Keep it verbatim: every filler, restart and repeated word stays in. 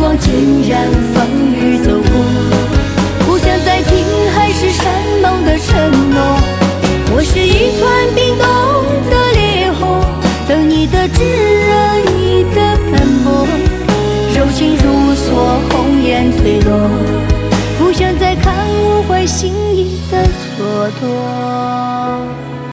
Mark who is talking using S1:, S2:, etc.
S1: 光竟然风雨走过，不想再听海誓山盟的承诺。我是一团冰冻的烈火，等你的炙热，你的斑驳，柔情如锁，红颜褪落，不想再看无悔心意的蹉跎。